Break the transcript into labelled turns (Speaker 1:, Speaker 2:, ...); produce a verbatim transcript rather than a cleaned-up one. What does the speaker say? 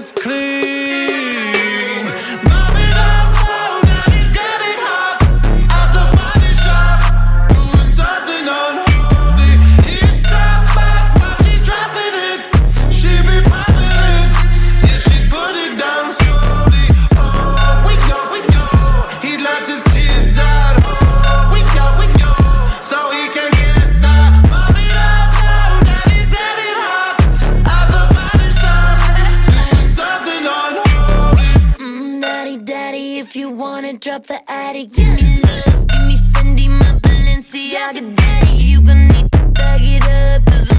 Speaker 1: is clean. Mom it up, oh, daddy's getting hot at the body shop, doing something unholy. He's sat back while she's dropping it. She be popping it, yeah, she put it down slowly. Oh, we go, we go. He left his kids out. Oh, we go, we go. So he can get that. Mom it up, oh, daddy's getting hot at the body shop, doing something unholy.
Speaker 2: Mm, daddy, daddy, if you wanna drop the attic, give me love, give me Fendi, my Balenciaga daddy. You gonna need to bag it up, 'cause